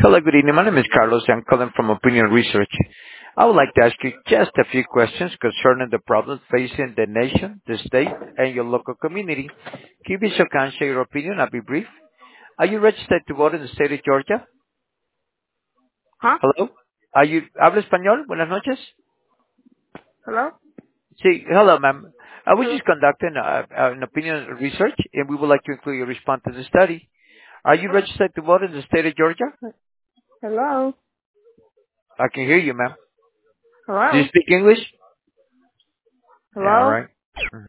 Hello, good evening. My name is Carlos. I'm calling from Opinion Research. I would like to ask you just a few questions concerning the problems facing the nation, the state, and your local community. Can you be so kind, share your opinion? I'll be brief. Are you registered to vote in the state of Georgia? Huh? Hello? ¿Habla español? Buenas noches. Hello? Sí, hello, ma'am. We're Hello? just conducting an opinion research, and we would like to include your response to the study. Are you registered to vote in the state of Georgia? Hello? I can hear you, ma'am. Do you Hello? speak English? Yeah, all Hello? right.